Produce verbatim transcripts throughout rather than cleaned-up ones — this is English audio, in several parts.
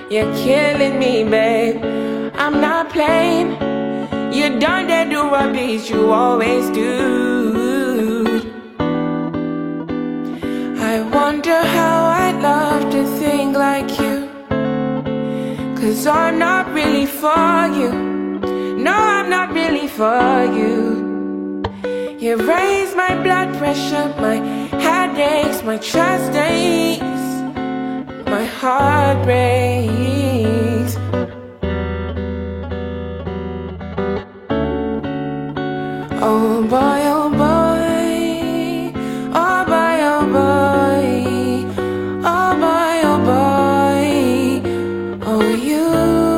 You're killing me, babe. I'm not playing. You done that do rubbish you always do. I wonder how I'd love to think like you, 'cause I'm not really for you. No, I'm not really for you. You raise my blood pressure, my head aches, my chest aches, my heart breaks. Oh boy, oh boy, oh boy, oh boy, oh boy, oh boy, oh you,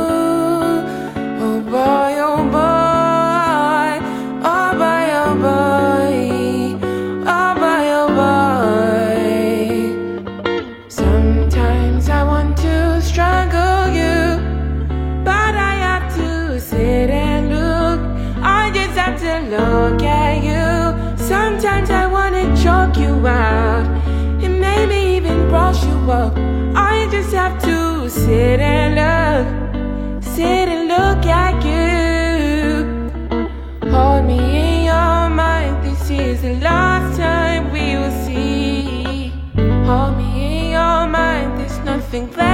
oh boy, oh boy, oh boy, oh boy, oh boy, oh boy. Sometimes I want to strangle you, but I have to sit and look. I just have to look at you. Sometimes I wanna choke you out and maybe even brush you up. I just have to sit and look, sit and look at you. Hold me in your mind, this is the last time we will see. Hold me in your mind, there's nothing left.